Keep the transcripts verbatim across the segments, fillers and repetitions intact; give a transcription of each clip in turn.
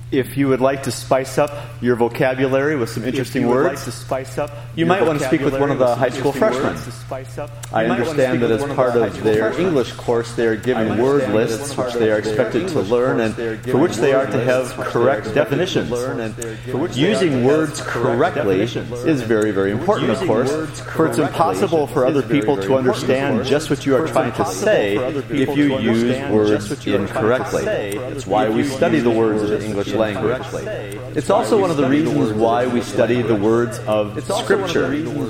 If you would like to spice up your vocabulary with some interesting words, you might want to speak with one of the high school freshmen. I understand that as part of their English course, they are given word lists which they are expected to learn and for which they are to have correct definitions. Using words correctly is very, very important, of course, for it's impossible for other people to understand just what you are trying to say if you use words incorrectly. It's why we study the words of the English language. It's also one of the reasons why we study the words of Scripture.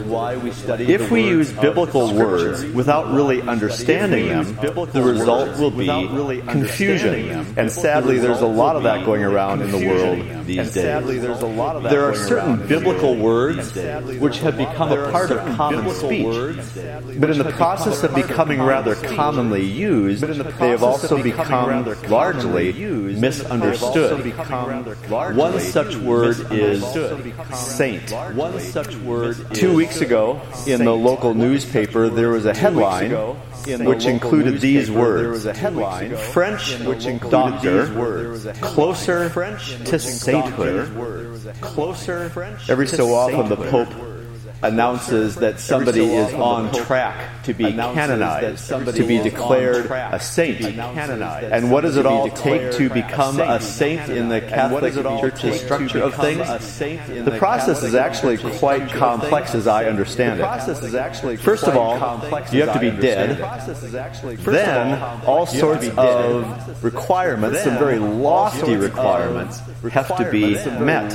If we use biblical words without really understanding them, the result will be confusion. And sadly, there's a lot of that going around in the world these days. There are certain biblical words which have become a part of common speech, but in the process of becoming rather commonly used, they have also become largely misunderstood. One such word is saint. One such word. Two weeks ago, in the local newspaper, there was a headline which included these words: French doctor, closer to sainthood. Every so often, the Pope announces that somebody is on track to be canonized, to be declared a saint. And what does it all take to become a saint in the Catholic Church's structure of things? The process is actually quite complex as I understand it. First of all, you have to be dead. Then, all sorts of requirements, some very lofty requirements, have to be met.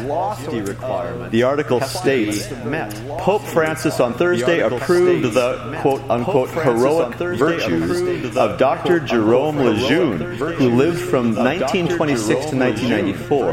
The article states, Pope Francis on Thursday approved the quote-unquote heroic virtues of Doctor Jerome Lejeune, who lived from nineteen twenty-six to nineteen ninety-four.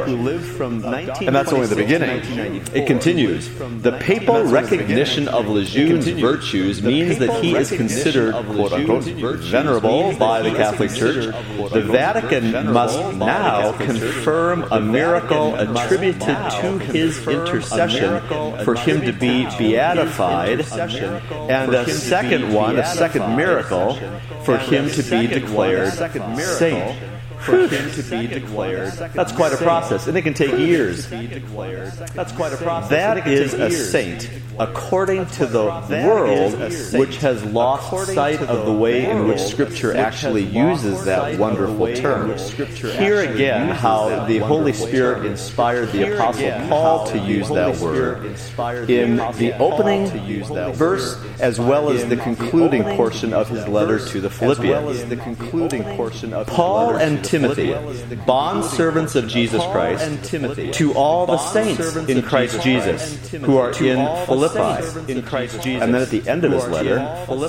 And that's only the beginning. It continues. The papal recognition of Lejeune's virtues means that he is considered quote-unquote venerable by the Catholic Church. The Vatican must now confirm a miracle attributed to his intercession for him to be beatified, and a second one, a second miracle, for him to be declared saint. For him to be declared. That's quite a process, and it can take years. That's quite a process. That is a saint, according to the world, which has lost sight of the way in which Scripture actually uses that wonderful term. Here again, how the Holy Spirit inspired the Apostle Paul to use that word in the opening verse as well as the concluding portion of his letter to the Philippians. Paul and Timothy, bond-servants of Jesus Christ, to all the saints in Christ Jesus who are in Philippi. And then at the end of his letter,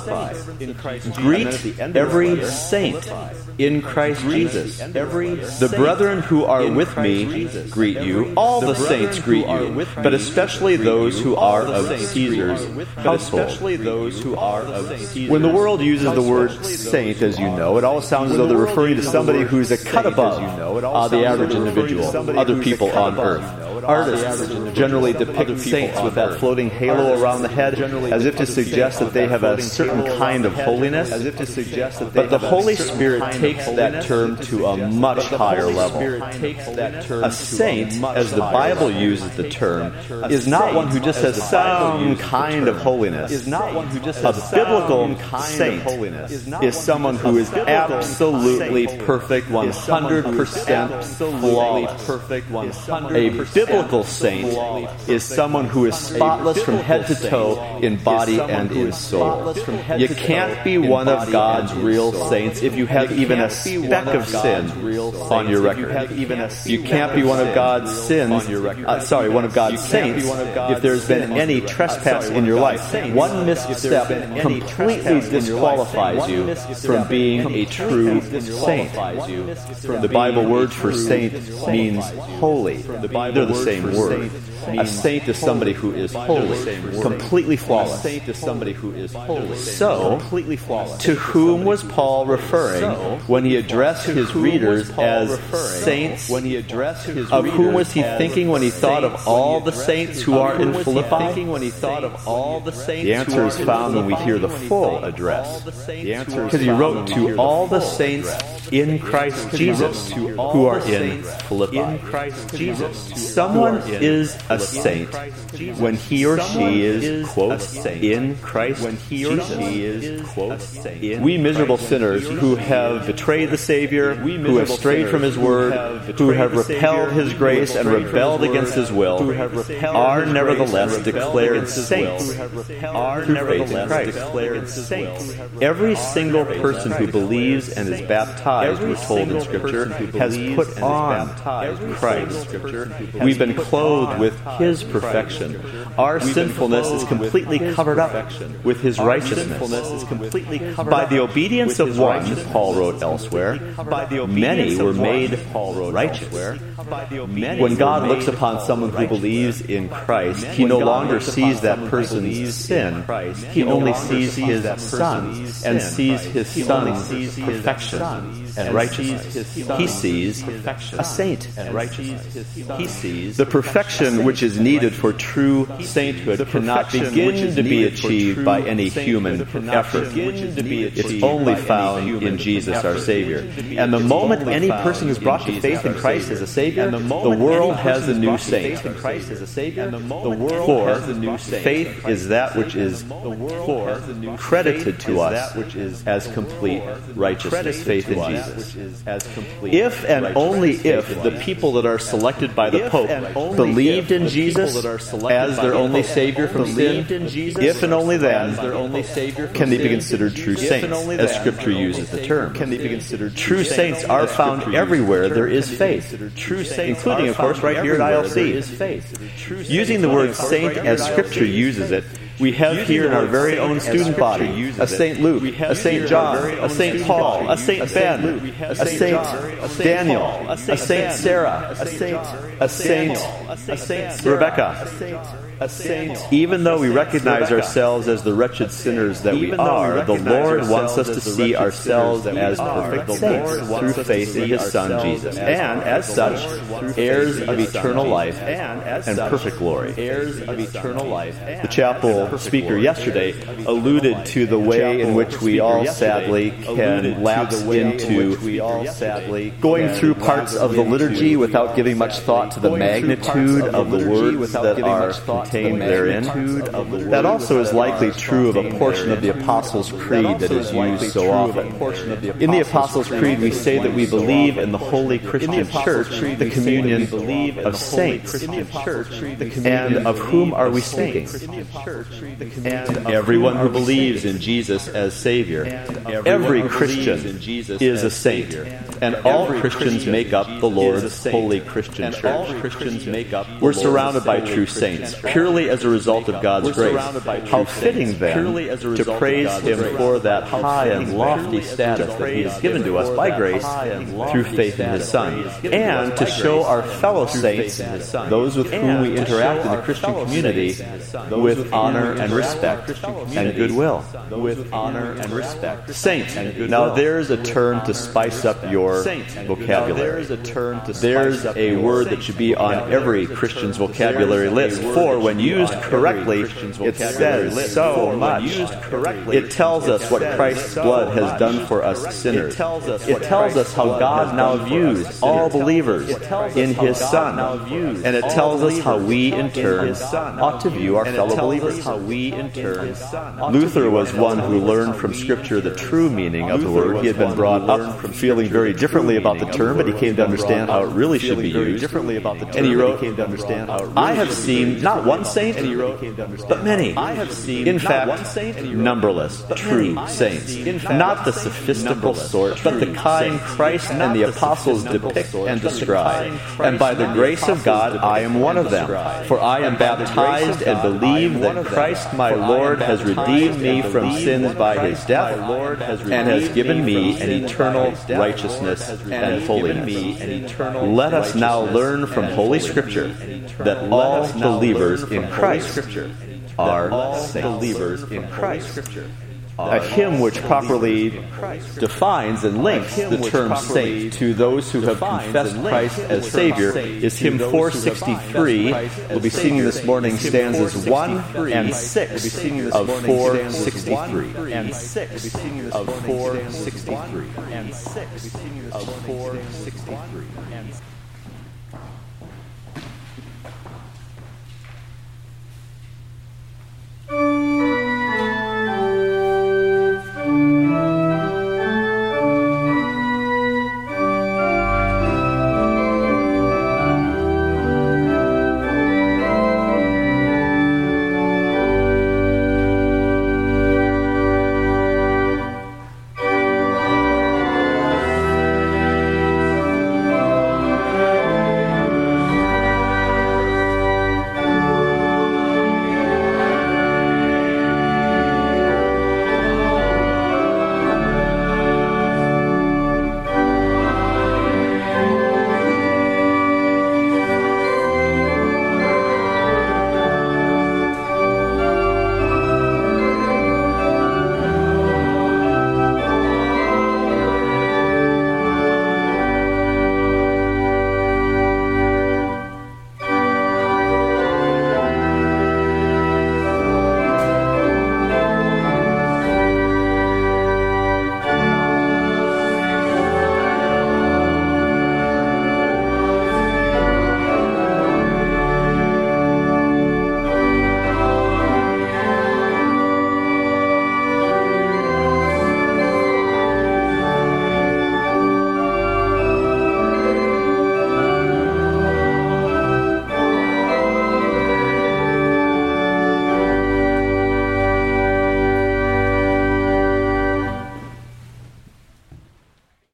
greet every saint in Christ Jesus. The brethren who are with me greet you. All the saints greet you, but especially those who are of Caesar's household. When the world uses the word saint, as you know, it always sounds as though they're referring to somebody who's a cut above uh, the average individual, other people on earth. Artists generally depict saints with that floating halo around the head as if to suggest that they have a certain kind of holiness. But the Holy Spirit takes that term to a much higher level. A saint, as the Bible uses the term, is not one who just has some kind of holiness. A biblical saint is someone who is absolutely perfect, one hundred percent flawless. A biblical saint is someone who is spotless from head to toe in body and in soul. You can't be one of God's real saints if you have even a speck of sin on your record. You can't be one of God's sins, uh, sorry, one of God's saints if there's been any trespass in your life. One misstep completely disqualifies you from being a true saint. The Bible word for saint means holy. They're the same word. A saint is somebody who is holy, completely flawless. So, to whom was Paul referring when he addressed his readers as saints? Of whom was he thinking when he thought of all the saints who are in Philippi? The answer is found when we hear the full address. Because he wrote to all the saints in Christ Jesus who are in Philippi. In Christ Jesus. Someone is a saint when he or she is, quote, in Christ When he or Jesus. she is, quote, in We miserable Christ sinners Jesus. who have betrayed the Savior, We who have miserable strayed from His sinners word, who have who betrayed have the repelled Savior, His who grace have and strayed from rebelled His against word, His will, who have repelled are His nevertheless grace and rebelled declared against His saints will, who have repelled are through nevertheless faith in Christ. declared saints. Every single person who believes and is baptized, we're told in Scripture, has put on Christ. We've been clothed with His perfection. Our sinfulness is completely covered up with His righteousness. By the obedience of one, Paul wrote elsewhere, many were made righteous. When God looks upon someone who believes in Christ, He no longer sees that person's sin. He only sees His Son and sees His Son's perfection and righteousness. He sees a saint. He sees the perfection which is needed for true sainthood cannot begin to be achieved by any human effort. It's only found in Jesus our Savior. And the moment any person is brought to faith in Christ as a Savior, the world has a new saint. For faith is that which is credited to us as complete righteousness, faith in Jesus. If and only if the people that are selected by the Pope believed in Jesus as their only Savior from sin, if and only then can they be considered true saints, as Scripture uses the term. True saints are found everywhere there is faith, including, of course, right here at I L C. Using the word saint as Scripture uses it, we have here in our very own student body a Saint Luke, a Saint John, a Saint Paul, a Saint Ben, a Saint Daniel, a Saint Sarah, a Saint, a Saint, a Saint Rebecca. Even though we recognize ourselves as the wretched sinners that we are, the Lord wants us to see ourselves as perfect saints through faith in His Son Jesus, and as such, heirs of eternal life and perfect glory. The chapel speaker yesterday alluded to the way in which we all sadly can lapse into going through parts of the liturgy without giving much thought to the magnitude of the words that are contained therein. That also is likely true of a portion of the Apostles' Creed that is used so often. In the Apostles' Creed, we say that we believe in the Holy Christian Church, the communion of saints. And of whom are we speaking? Everyone who believes in Jesus as Savior. Every Christian is a saint. And all Christians make up the Lord's holy Christian church. We're surrounded by true saints, purely as a result of God's grace. How fitting, then, to praise Him for that high and lofty status that He has given to us by grace through faith in His Son, and to show our fellow saints, those with whom we interact in the Christian community, with honor and respect and goodwill. With honor and respect. Saint. Now there's a term to spice up your vocabulary. There's a word that should be on every Christian's vocabulary list, for when used correctly, it says so much. It tells us what Christ's blood has done for us sinners. It tells us how God now views all believers in His Son. And it tells us how we, in turn, ought to view our fellow believers. Luther was one who learned from Scripture the true meaning of the word. He had been brought up feeling very differently about the term, but he came to understand how it really should be used. And he wrote, I have seen not one saint, but many. In fact, numberless true saints. Not the sophistical sort, but the kind Christ and the apostles depict and describe. And by the grace of God, I am one of them. For I am baptized and believe that Christ my Lord has redeemed me from sins by His death and has given me an eternal righteousness and holiness. Let us now learn from Holy Scripture that all believers in Christ are saints. a hymn which properly defines and links the term saint to those who have confessed Christ as Savior is hymn four sixty-three. We'll be singing this morning stanzas one and six of four sixty-three. And six of four sixty-three. And six of four sixty-three.